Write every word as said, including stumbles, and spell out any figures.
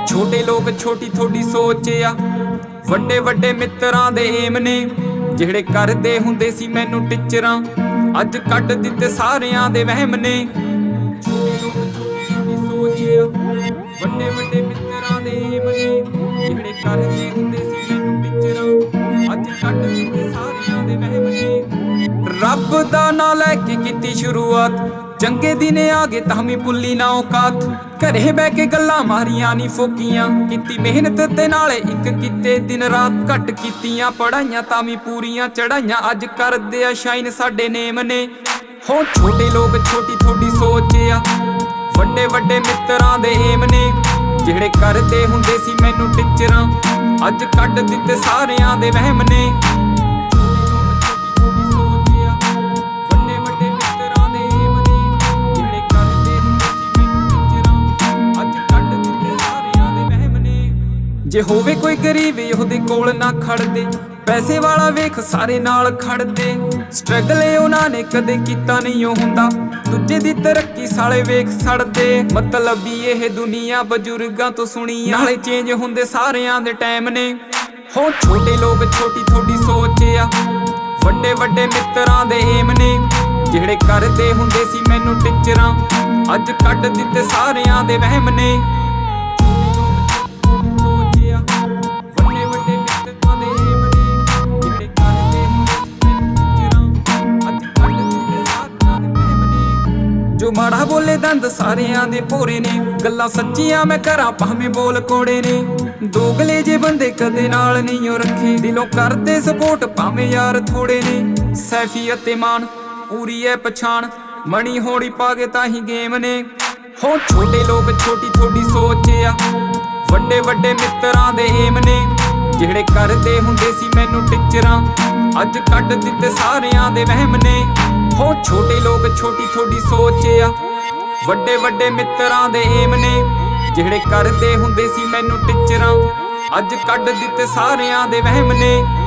छोटे लोग छोटी थोड़ी सोच आ, वड्डे वड्डे मित्रां दे एम ने ਜਿਹੜੇ ਕਰਦੇ ਹੁੰਦੇ ਸੀ ਮੈਨੂੰ ਟੀਚਰਾਂ ਅੱਜ ਕੱਢ ਦਿੱਤੇ ਸਾਰਿਆਂ ਦੇ ਵਹਿਮ ਨੇ। ਛੋਟੇ ਲੋਕ ਛੋਟੀ ਛੋਟੀ ਸੋਚ ਆ, ਵੱਡੇ ਵੱਡੇ ਮਿੱਤਰਾਂ ਦੇ ਏਮ ਨੇ ਜਿਹੜੇ ਕਰਦੇ ਹੁੰਦੇ ਸੀ ਮੈਨੂੰ ਟੀਚਰਾਂ ਅੱਜ ਕੱਢ ਦਿੱਤੇ ਸਾਰਿਆਂ ਦੇ ਵਹਿਮ ਨੇ। ਰੱਬ ਦਾ ਨਾਂ ਲੈ ਕੇ ਕੀਤੀ ਸ਼ੁਰੂਆਤ, ਚੰਗੇ ਦਿਨ ਆ ਗਏ ਤਾਂ ਵੀ ਭੁੱਲੀ ਨਾ ਔਕਾਤ। ਘਰੇ ਬਹਿ ਕੇ ਗੱਲਾਂ ਮਾਰੀਆਂ ਨੀ ਫੋਕੀਆਂ, ਕੀਤੀ ਮਿਹਨਤ ਤੇ ਨਾਲੇ ਇੱਕ ਕੀਤੇ ਦਿਨ ਰਾਤ। ਘੱਟ ਕੀਤੀਆਂ ਪੜਾਈਆਂ ਤਾਂ ਵੀ ਪੂਰੀਆਂ ਚੜਾਈਆਂ, ਅੱਜ ਕਰਦੇ ਆ ਸ਼ਾਈਨ ਸਾਡੇ ਨੇਮ ਨੇ। ਹੋ ਛੋਟੇ ਲੋਕ ਛੋਟੀ ਥੋੜੀ ਸੋਚ ਆ, ਵੱਡੇ ਵੱਡੇ ਮਿੱਤਰਾਂ ਦੇ ਏਮ ਨੇ ਜਿਹੜੇ ਕਰਦੇ ਹੁੰਦੇ ਸੀ ਮੈਨੂੰ ਟੀਚਰਾਂ ਅੱਜ ਕੱਢ ਦਿੱਤੇ ਸਾਰਿਆਂ ਦੇ ਵਹਿਮ ਨੇ। ਜੇ ਹੋਵੇ ਕੋਈ ਗਰੀਬ ਉਹਦੇ ਕੋਲ ਨਾ ਖੜਦੇ, ਪੈਸੇ ਵਾਲਾ ਵੇਖ ਸਾਰੇ ਨਾਲ ਖੜਦੇ। ਸਟਰਗਲ ਉਹਨਾਂ ਨੇ ਕਦੇ ਕੀਤਾ ਨਹੀਂ ਉਹ ਹੁੰਦਾ, ਦੂਜੇ ਦੀ ਤਰੱਕੀ ਸਾਲੇ ਵੇਖ ਸੜਦੇ। ਮਤਲਬ ਵੀ ਇਹ ਦੁਨੀਆ ਬਜ਼ੁਰਗਾਂ ਤੋਂ ਸੁਣੀ, ਨਾਲੇ ਚੇਂਜ ਹੁੰਦੇ ਸਾਰਿਆਂ ਦੇ ਟਾਈਮ ਨੇ। ਹੋ ਛੋਟੇ ਲੋਕ ਛੋਟੀ ਥੋੜੀ ਸੋਚ ਆ, ਵੱਡੇ ਵੱਡੇ ਮਿੱਤਰਾਂ ਦੇ ਏਮ ਨੇ ਜਿਹੜੇ ਕਰਦੇ ਹੁੰਦੇ ਸੀ ਮੈਨੂੰ ਟੀਚਰਾਂ ਅੱਜ ਕੱਢ ਦਿੱਤੇ ਸਾਰਿਆਂ ਦੇ ਵਹਿਮ ਨੇ। ਜੋ ਮਾੜਾ ਬੋਲੇ ਦੰਦ ਸਾਰਿਆਂ ਦੇ ਭੋਰੇ ਨੇ, ਗੱਲਾਂ ਸੱਚੀਆਂ ਮੈਂ ਕਰਾਂ ਭਾਵੇਂ ਬੋਲ ਕੋੜੇ ਨੇ। ਦੋਗਲੇ ਜੇ ਬੰਦੇ ਕਦੇ ਨਾਲ ਨਹੀਂ ਓ ਰੱਖੇ, ਦਿਲੋਂ ਕਰਦੇ ਸਪੋਰਟ ਭਾਵੇਂ ਯਾਰ ਥੋੜੇ ਨੇ। ਸੈਫੀ ਅਤੇ ਮਾਨ ਪੂਰੀ ਐ ਪਛਾਣ, ਮਣੀ ਹੋਣੀ ਪਾ ਕੇ ਤਾਂ ਹੀ ਗੇਮ ਨੇ। ਹੋ ਛੋਟੇ ਲੋਕ ਛੋਟੀ ਥੋੜੀ ਸੋਚ ਆ, ਵੱਡੇ ਵੱਡੇ ਮਿੱਤਰਾਂ ਦੇ ਏਮ ਨੇ ਜਿਹੜੇ ਕਰਦੇ ਹੁੰਦੇ ਸੀ ਮੈਨੂੰ ਟੀਚਰਾਂ ਅੱਜ ਕੱਢ ਦਿੱਤੇ ਸਾਰਿਆਂ ਦੇ ਵਹਿਮ ਨੇ। ਹੋ ਛੋਟੇ ਲੋਕ ਛੋਟੀ ਥੋੜੀ ਸੋਚ ਆ, ਵੱਡੇ ਵੱਡੇ ਮਿੱਤਰਾਂ ਦੇ ਏਮ ਨੇ ਜਿਹੜੇ ਕਰਦੇ ਹੁੰਦੇ ਸੀ ਮੈਨੂੰ ਟੀਚਰਾਂ ਅੱਜ ਕੱਢ ਦਿੱਤੇ ਸਾਰਿਆਂ ਦੇ ਵਹਿਮ ਨੇ।